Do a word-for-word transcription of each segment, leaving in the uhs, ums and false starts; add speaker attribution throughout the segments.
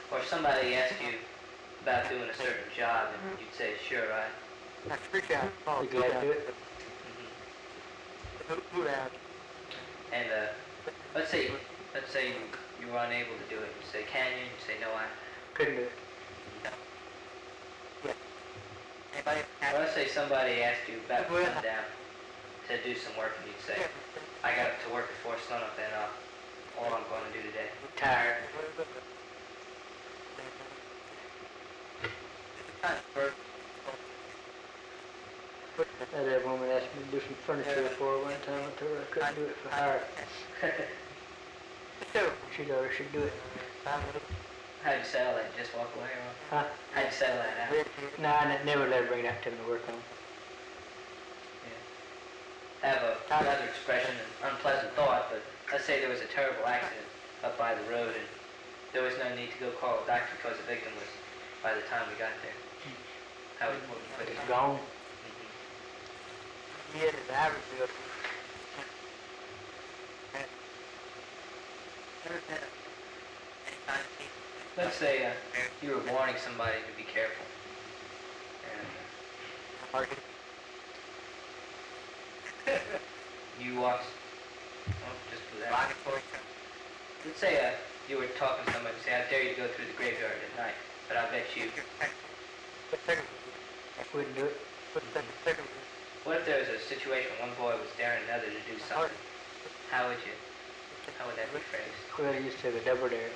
Speaker 1: Or if somebody asked you about doing a certain job, and you'd say, sure, right?
Speaker 2: That's free cash.
Speaker 3: Be glad to do it.
Speaker 1: Mm-hmm.
Speaker 2: Who, who asked?
Speaker 1: And uh, let's say, let's say you, you were unable to do it. You say, can you? You say, no, I
Speaker 3: Couldn't do it.
Speaker 2: Anybody?
Speaker 1: Or let's say somebody asked you about to come down to do some work, and you'd say, I got to work at four sun up, and uh, all I'm going to do today.
Speaker 3: Tired.
Speaker 1: Kind of bird.
Speaker 3: I had a woman asked me to do some furniture for her one time. I told her I couldn't do it for her. She told her she'd do it.
Speaker 1: How'd you settle that? Just walk away, or
Speaker 3: Huh?
Speaker 1: how'd you settle that out?
Speaker 3: No, I ne- never let her bring that to me to work on.
Speaker 1: Yeah. Have a, another expression, an unpleasant thought, but let's say there was a terrible accident up by the road, and there was no need to go call a doctor because the victim was, by the time we got there. How would you put it?
Speaker 3: It's gone.
Speaker 2: He had his average bill.
Speaker 1: Let's say uh, you were warning somebody to be careful. And you walked. Oh, just do that. Let's say uh, you were talking to somebody and say, I dare you to go through the graveyard at night, but I bet you.
Speaker 3: Wouldn't do it.
Speaker 1: What if there was a situation where one boy was daring another to do something? How would you? How would that be phrased?
Speaker 3: Well, I used to have a double dare.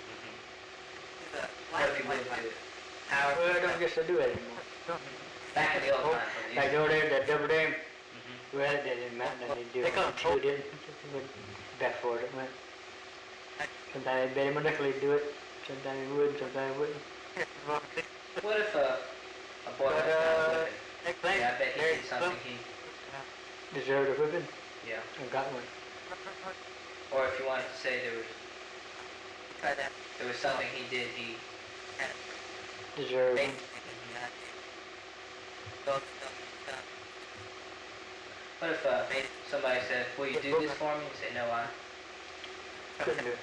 Speaker 1: What if you wouldn't do it? How?
Speaker 3: Well, I don't guess I do it anymore.
Speaker 1: Back in the old times when you
Speaker 3: Like
Speaker 1: used
Speaker 3: over there, that double dare.
Speaker 1: Mhm.
Speaker 3: Well, that didn't matter. I didn't do it. Until it did. Back for it, it went. Sometimes I bet him a nickel he'd do it. Sometimes he would, sometimes he wouldn't.
Speaker 1: What if uh, a boy was down with it? Yeah, I bet he did something he,
Speaker 3: Deserved a whipping.
Speaker 1: yeah.
Speaker 3: I got one.
Speaker 1: Or if you wanted to say there was, there was something he did, he,
Speaker 3: Deserved one.
Speaker 1: what if uh, somebody said, will you do this for me? You say, no, I.
Speaker 3: Couldn't do it.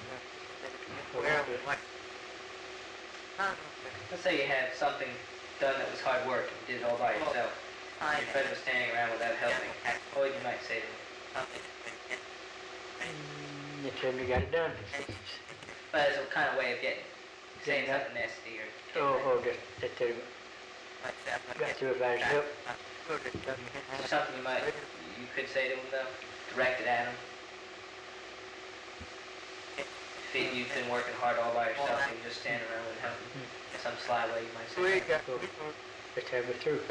Speaker 1: Let's say you had something done that was hard work, and you did it all by yourself. And your friend was standing around without helping. What would you might say to him?
Speaker 3: Mm, You told me you got it done.
Speaker 1: But as a kind of way of getting, saying something nasty or.
Speaker 3: Oh, oh, just, just tell me. Got through it by yourself.
Speaker 1: Something you might, you could say to him though, directed at him. If you've been working hard all by yourself and you just stand around and help him. Some sly way you might say.
Speaker 3: Oh, just have it through.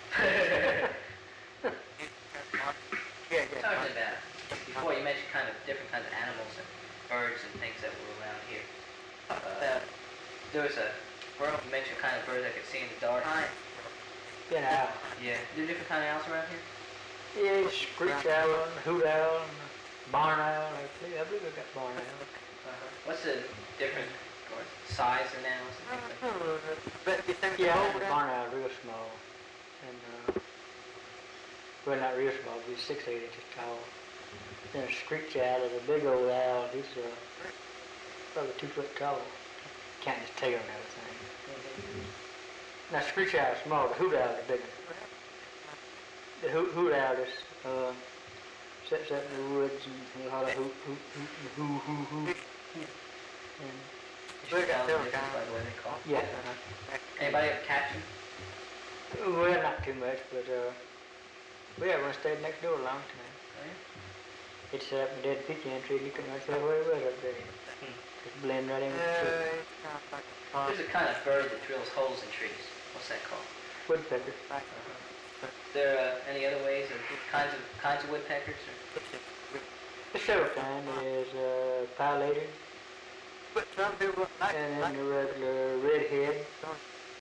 Speaker 1: Talking about, before you mentioned kind of different kinds of animals and birds and things that were around here. Uh, there was a, you mentioned kind of bird that could see in the dark.
Speaker 3: Get out.
Speaker 1: Yeah. There are different kind of owls around here?
Speaker 3: Yeah, screech owl, and hoot owl, and barn owl. I believe I believe I got barn owl.
Speaker 1: Uh-huh. What's the different or size of animals and things like that?
Speaker 3: Yeah, the barn owl real small. And, uh, well, not real small, but he's six, eight inches tall. Then a screech owl is a big old owl. He's uh, probably two foot tall. Can't his tail and everything. Now, screech owl is small. The hoot owl is bigger. The hoot, hoot owl is, uh, sits up in the woods and a lot of hoot, hoot, hoot, and hoo, hoo, hoo. And,
Speaker 1: You should tell them the difference by the way they call.
Speaker 3: yeah, uh-huh.
Speaker 1: Anybody ever catch them?
Speaker 3: Well, not too much, but, uh, we had one stayed next door a long time. He'd set up a dead pecan tree and you couldn't tell where he was up there. Just blend right in with the tree.
Speaker 1: There's a kind of bird that drills holes in trees. What's that called?
Speaker 3: Woodpecker.
Speaker 1: Uh-huh. Is there uh, any other ways of kinds of kinds of woodpeckers? Or?
Speaker 3: The several kinds. There's uh, pileator, and then the regular redhead,